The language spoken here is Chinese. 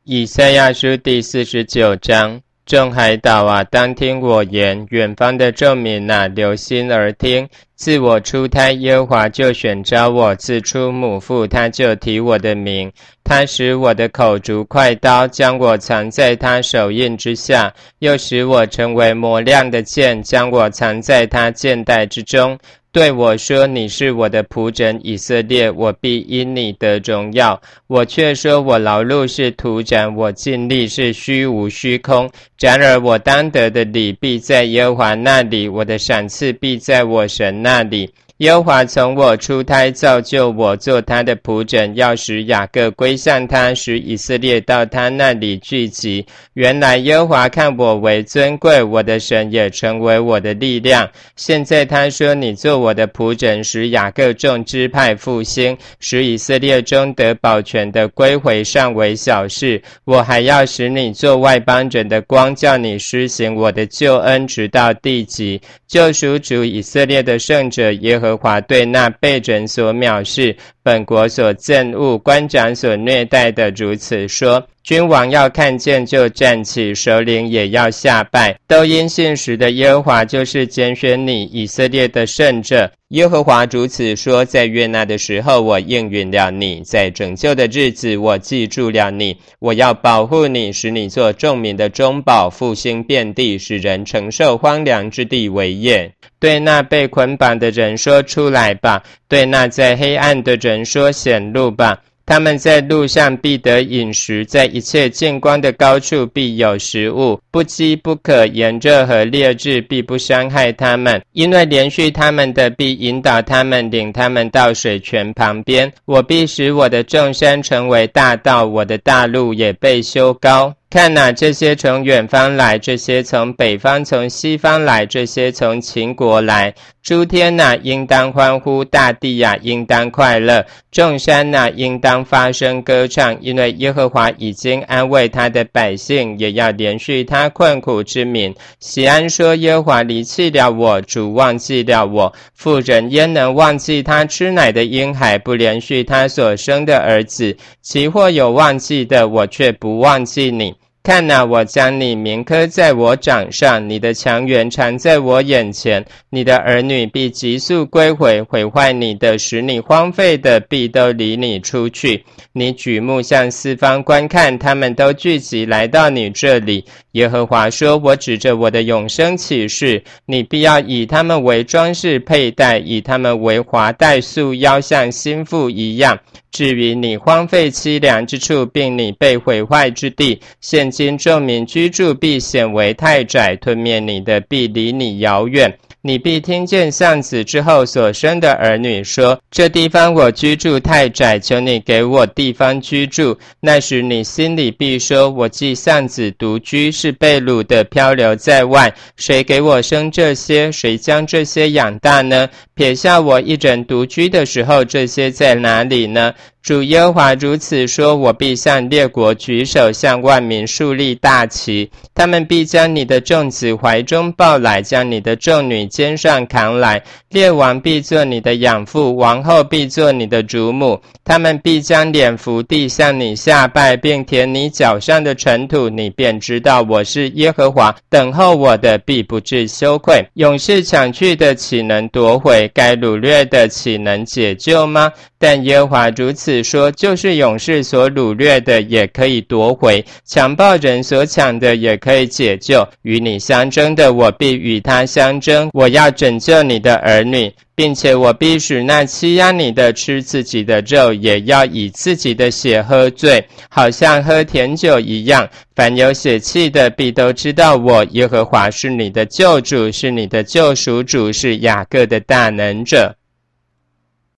以赛亚书第49章，众海岛啊，当听我言；远方的众民啊，留心而听。自我出胎，耶和华就选召我；自出母腹，他就提我的名。他使我的口如快刀，将我藏在他手印之下；又使我成为磨亮的剑，将我藏在他剑带之中。对我说：你是我的仆人以色列，我必因你得荣耀。我却说：我劳碌是徒然，我尽力是虚无虚空。然而我当得的礼必在耶和华那里，我的赏赐必在我神那里。耶和华从我出胎造就我，做他的仆人，要使雅各归向他，使以色列到他那里聚集。原来耶和华看我为尊贵，我的神也成为我的力量。现在他说：你做我的仆人，使雅各众支派复兴，使以色列中得保全的归回，尚为小事。我还要使你做外邦人的光，叫你施行我的救恩，直到地极。救赎主以色列的圣者耶和华对那被人所藐视、本国所憎恶、官长所虐待的如此说：君王要看见就站起，首领也要下拜，都因信实的耶和华就是拣选你以色列的圣者。耶和华如此说：在悦纳的时候我应允了你，在拯救的日子我记住了你。我要保护你，使你做众民的中保，复兴遍地，使人承受荒凉之地为业。对那被捆绑的人说：出来吧；对那在黑暗的人说：显露吧。他们在路上必得饮食，在一切见光的高处必有食物，不饥不渴，炎热和烈日必不伤害他们，因为连续他们的必引导他们，领他们到水泉旁边。我必使我的众山成为大道，我的大路也被修高。看哪，这些从远方来，这些从北方从西方来，这些从秦国来。诸天哪，应当欢呼；大地啊，应当快乐；众山哪，应当发声歌唱，因为耶和华已经安慰他的百姓，也要连续他困苦之民。喜安说：耶和华离弃了我，主忘记了我。妇人焉能忘记他吃奶的婴孩，不连续他所生的儿子？其或有忘记的，我却不忘记你。看哪，我将你铭刻在我掌上，你的强援常在我眼前。你的儿女必急速归回，毁坏你的，使你荒废的，必都离你出去。你举目向四方观看，他们都聚集来到你这里。耶和华说：我指着我的永生起誓，你必要以他们为装饰佩戴，以他们为华带束腰，像新妇一样。至于你荒废凄凉之处，并你被毁坏之地，现今众民居住必显为太窄，吞灭你的必离你遥远。你必听见丧子之后所生的儿女说：这地方我居住太窄，求你给我地方居住。那时你心里必说：我既丧子独居，是被掳的，漂流在外，谁给我生这些？谁将这些养大呢？撇下我一人独居的时候，这些在哪里呢？主耶和华如此说：我必向列国举手，向万民树立大旗。他们必将你的众子怀中抱来，将你的众女肩上扛来。列王必做你的养父，王后必做你的主母。他们必将脸伏地向你下拜，并舔你脚上的尘土，你便知道我是耶和华。等候我的必不致羞愧。勇士抢去的岂能夺回？该掳掠的岂能解救吗？但耶和华如此说：就是勇士所掳掠的也可以夺回，强暴人所抢的也可以解救。与你相争的，我必与他相争。我要拯救你的儿女，并且我必使那欺压你的吃自己的肉，也要以自己的血喝醉，好像喝甜酒一样。凡有血气的，必都知道我耶和华是你的救主，是你的救赎主，是雅各的大能者。